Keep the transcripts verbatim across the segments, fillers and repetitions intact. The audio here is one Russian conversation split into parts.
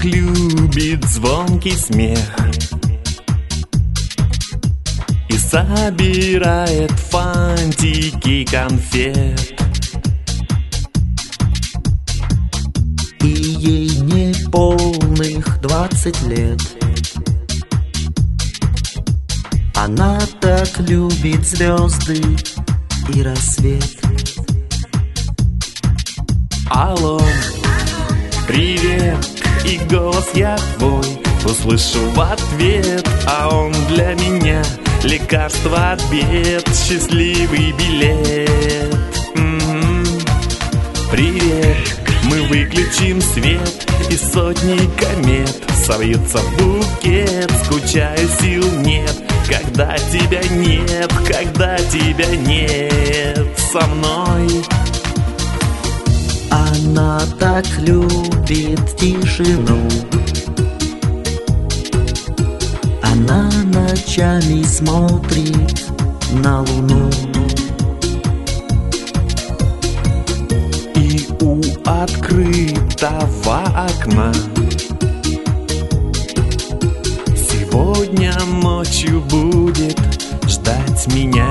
так любит звонкий смех и собирает фантики конфет. И ей не полных двадцать лет. Она так любит звезды и рассвет. Алло, привет, и голос я твой услышу в ответ, а он для меня лекарство от бед, счастливый билет. М-м-м. Привет, мы выключим свет, и сотни комет совьются в букет. Скучаю, сил нет, когда тебя нет, когда тебя нет со мной. Она так любит тишину. Она ночами смотрит на луну. И у открытого окна сегодня ночью будет ждать меня.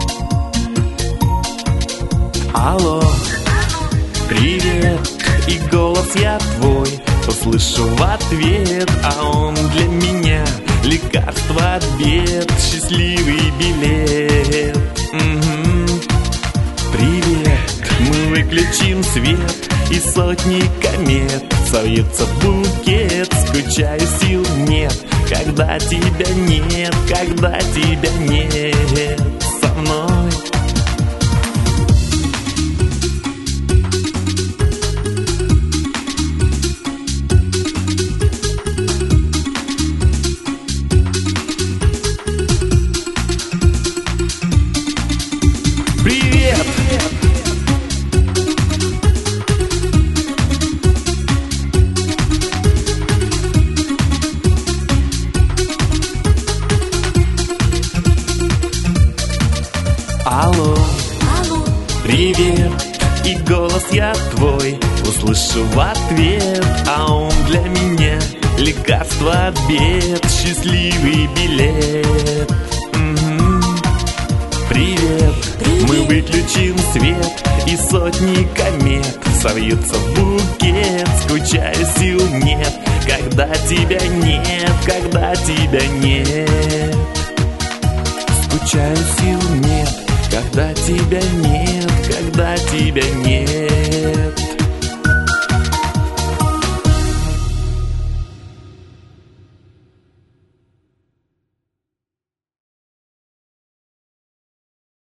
Алло, привет, и голос я твой услышу в ответ, а он для меня лекарство от бед, счастливый билет. М-м-м. Привет, мы выключим свет, и сотни комет совьются в букет. Скучаю, сил нет, когда тебя нет, когда тебя нет со мной. Привет! Алло, Алло, привет, и голос я твой услышу в ответ, а он для меня лекарство от бед, счастливый билет. М-м. Привет, Привет. мы выключим свет, и сотни комет совьются в букет. Скучаю, сил нет, когда тебя нет, когда тебя нет. Скучаю, сил нет, когда тебя нет, когда тебя нет.